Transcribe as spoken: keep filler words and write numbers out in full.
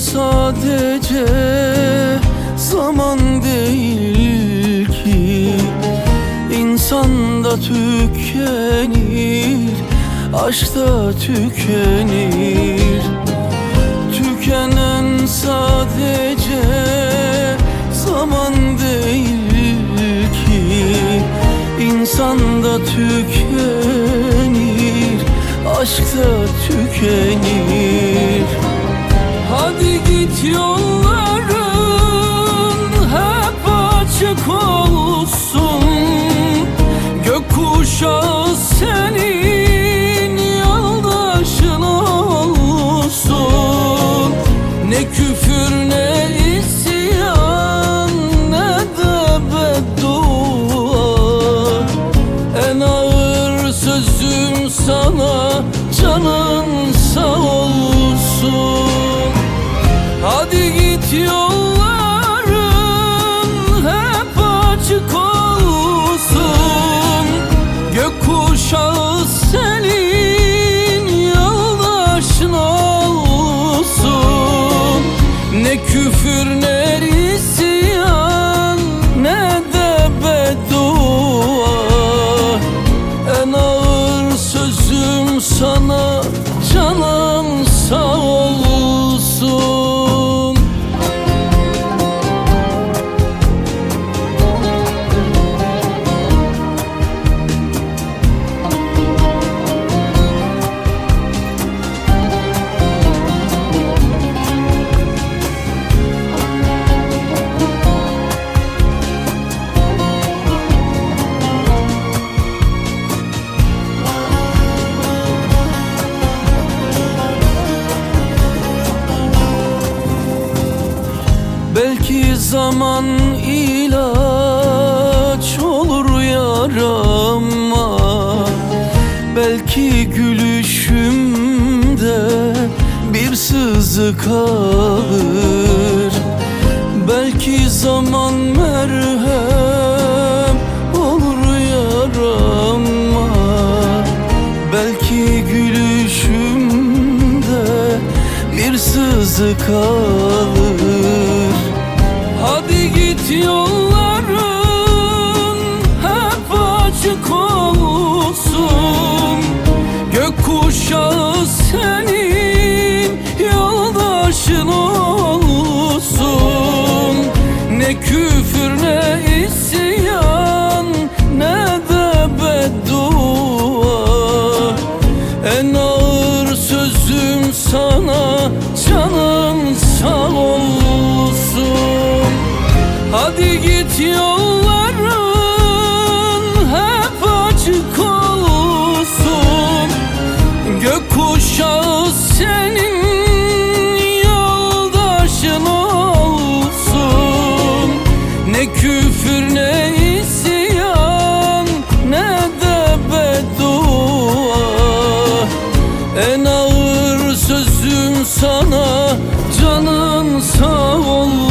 sadece zaman değil ki, İnsan da tükenir, aşk da tükenir. Tükenen sadece zaman değil ki, İnsan da tükenir, aşk da tükenir. Hadi git, yolların hep açık olsun, gökkuşağı senin yoldaşın olsun. Ne küfür ne isyan ne de beddua, en ağır sözüm sana canın sağ olsun. Hadi git, yolların hep açık olsun, gökkuşağı senin yoldaşın olsun. Ne küfür ne isyan ne de beddua, en ağır sözüm sana canım sağ olsun. Belki zaman ilaç olur yarama, belki gülüşümde bir sızı kalır. Belki zaman merhem olur yarama, belki gülüşümde bir sızı kalır. Hadi git, yolların hep açık olsun, gökkuşağı senin yoldaşın olsun. Ne küfür ne isyan ne de beddua, en ağır sözüm sana canın sağ olsun. Hadi git, yolların hep açık olsun, gökkuşağı senin yoldaşın olsun. Ne küfür ne isyan ne de beddua, en ağır sözüm sana canın sağ olsun.